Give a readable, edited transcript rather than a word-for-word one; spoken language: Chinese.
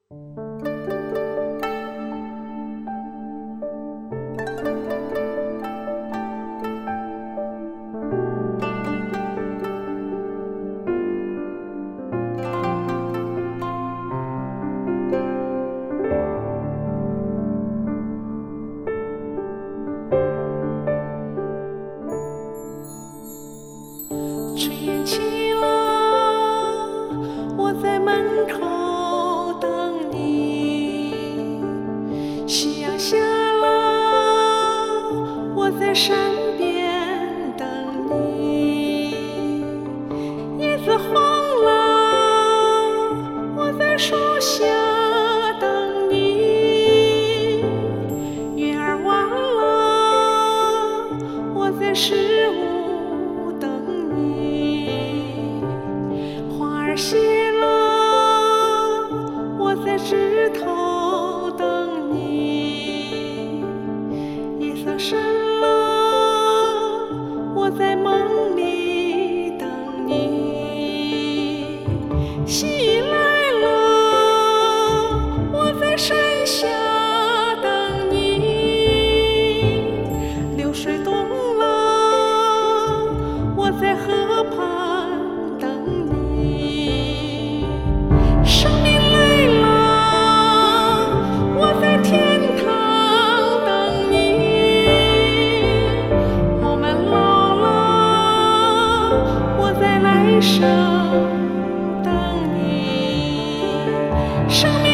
炊烟起了，我在门口等你；夕阳下了，我在山边等你；叶子黄了，我在树下等你；月儿弯了，我在十五等你；花儿谢了，我在枝头等你；夜色深了，我在梦里等你；细雨来了，我在山下等你；流水动了，我在河畔等你；生命来了，我在天堂等你；我们老了，我在来生等你。生命